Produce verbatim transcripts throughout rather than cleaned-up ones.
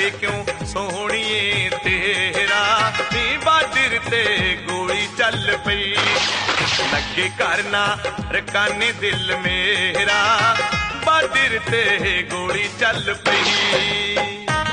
लगे क्यों सोहणिए तेरा नी बाडर ते गोली चल पई लगे करना रकाने दिल मेरा बाडर ते गोली चल पई।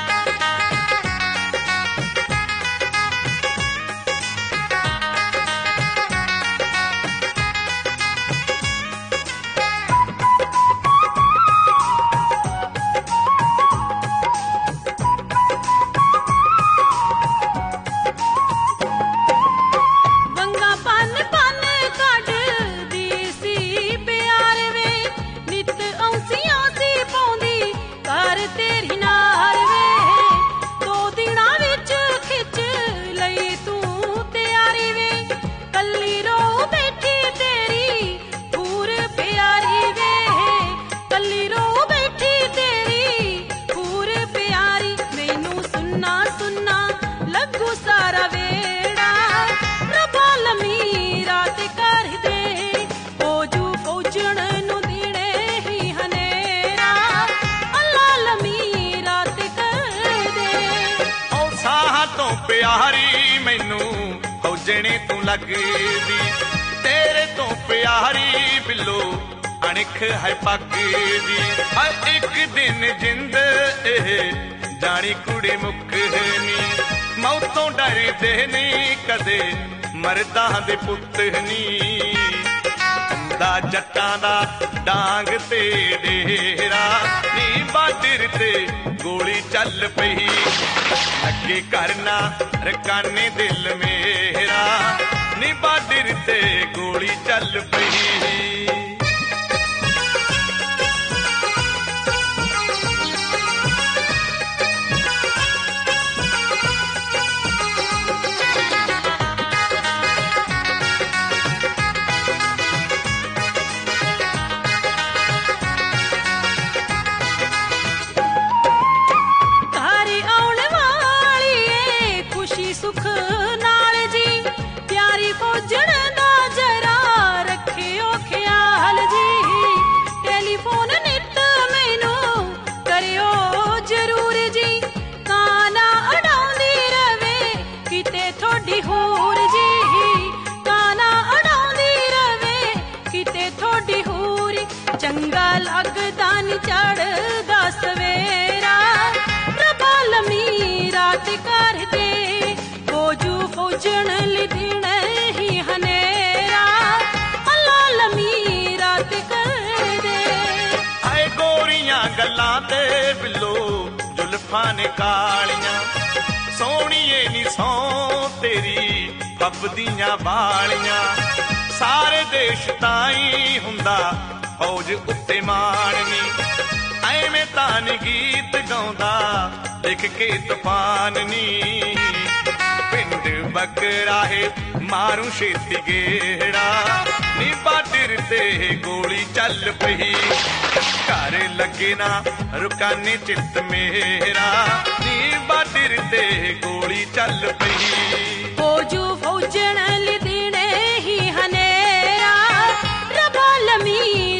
प्यारी मैनू फौजने तू लगदी तेरे तो प्यारी बिलो अणिख है पगदी हर एक दिन जिंद एह जानी कुड़े मुकनी मौतों डरदे नहीं कदे मरदा दे पुत नी दा जट्टां दा डांग ते डेरा नी बाडर ते गोली चल पई लगे करना रकाने दिल मेरा नी बाडर ते गोली चल पई। चंगा लगदा नी चढ़दा सवेरा रबा लम्मी रात कर दे फौजू फौजन ली दिन ही हनेरा अल्लाह लम्मी रात कर दे। आए गोरियां गल्लां ते बिलो जुल्फां ने कालियां सोहणिए नी सौ तेरी फबदियां बालियां सारे देश ताई हुंदा फौज उत्ते मारनी ऐवें तान गीत गाउंदा लिख के तूफान नी पिंड बकराहे मारू छेती गेड़ा नी बाडर ते गोली चल पई घर लगे ना रुकाने चित मेरा नी बाडर ते गोली चल पई फौजू फौजन ली दिने ही हनेरा रबा लम्मी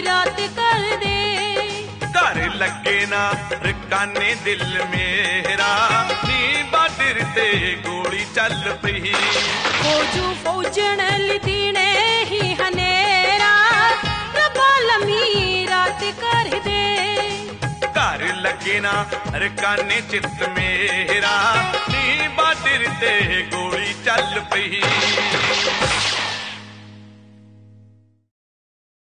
लगे ना रकाने दिल मेरा नी बाडर ते गोली चल पई फौजू फौजन ली दिने ही हनेरा रबा लम्मी रात कर दे घर लगे ना रकाने चित मेरा नी बाडर ते गोली चल पई।